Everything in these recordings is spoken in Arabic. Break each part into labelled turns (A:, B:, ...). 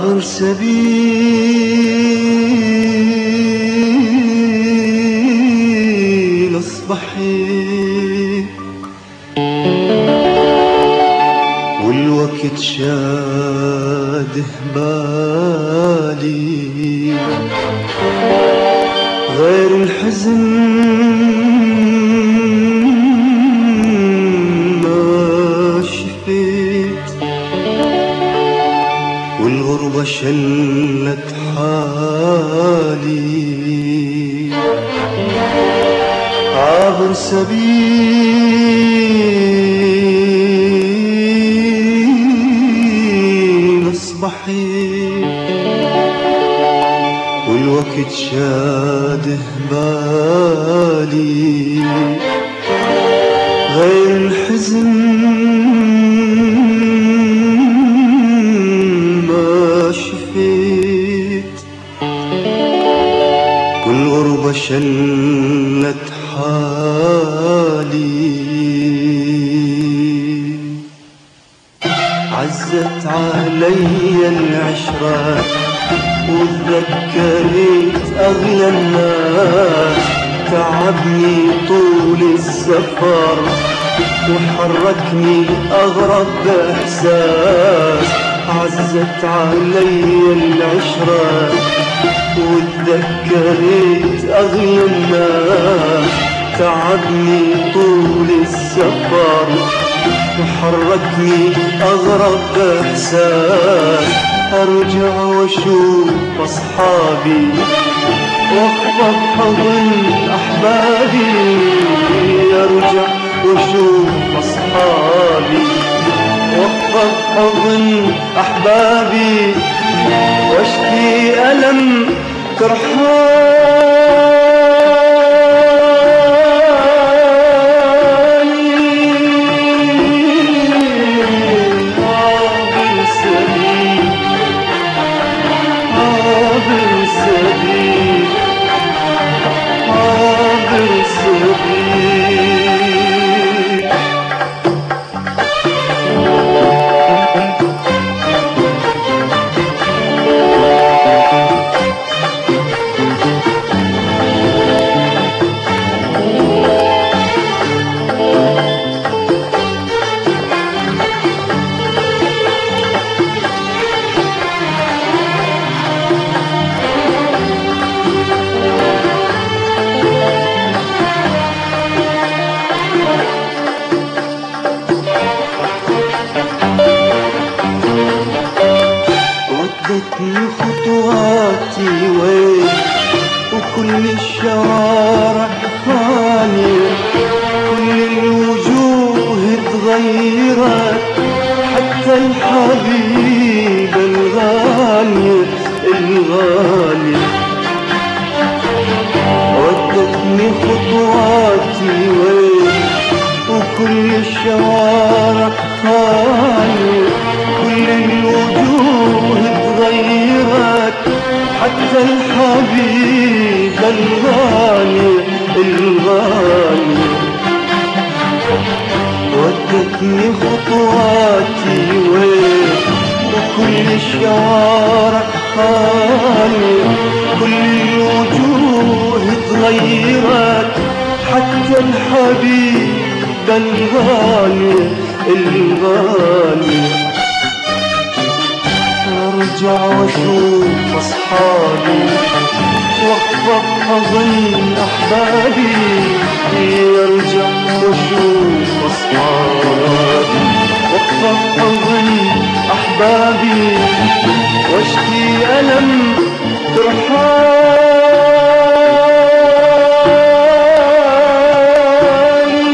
A: عابر سبيل اصبحي والوقت شاده بالي غير الحزن ما شفيت والغربة شلت حالي عابر سبيل اصبحي والوقت شاده بالي غير الحزن ما شفيت والغربة شلت حالي عزت علي العشرة وتذكرت أغلى الناس تعبني طول السفر وحركني أغرب إحساس عزت علي العشرة وتذكرت أغلى الناس تعبني طول السفر وحركني أغرب إحساس أرجع وأشوف أصحابي وأخبط حضن أحبابي أرجع وأشوف أصحابي وأخبط حضن أحبابي واشكي ألم ترحالي عابر سبيل عابر سبيل عابر سبيل ودتني خطواتي وين وكل الشوارع خالية كل الوجوه اتغيرت حتى الحبيب الغالي الغالي ودتني خطواتي وين وكل الشوارع خالية كل الوجوه اتغيرت حتى الحبيب الغالي الغالي ودتني خطواتي وين وكل الشوارع خالي كل الوجوه اتغيرت حتى الحبيب الغالي الغالي ارجع واشوف اصحابي واخبط حضن احبابي ارجع واشوف اصحابي واخبط حضن احبابي واشكي الم ترحالي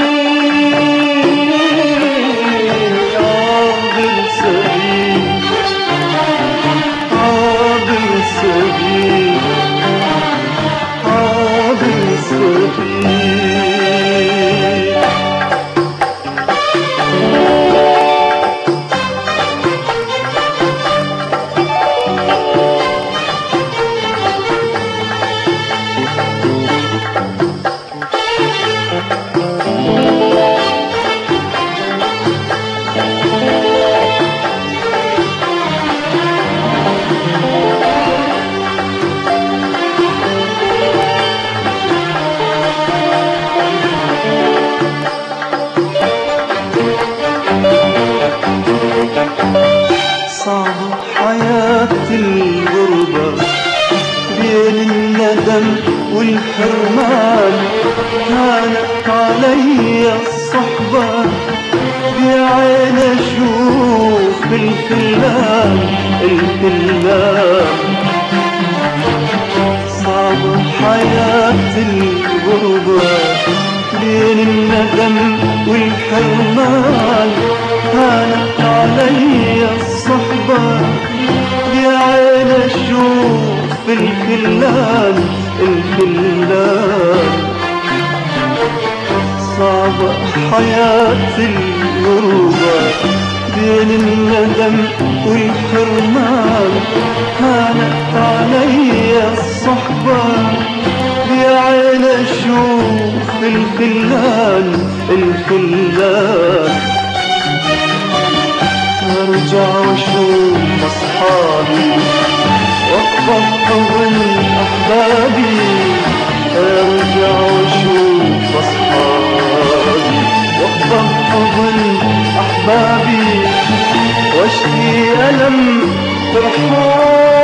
A: عابر سبيل عابر سبيل عابر سبيل صعبة حياة الغربة بين الندم والحرمان، هانت علي الصحبة يا عين اشوف الخلان الخلان. صعبة حياة الغربة بين الندم والحرمان، هانت علي الصحبة يا عين اشوف الخلان الخلان. صعبة حياة الغربة بين الندم والحرمان، هانت علي الصحبة يا عين اشوف الخلان الخلان. ارجع واشوف اصحابي واقبض حضن احبابي، ارجع واشوف اصحابي واقبض حضن احبابي، واشكي الم ترحال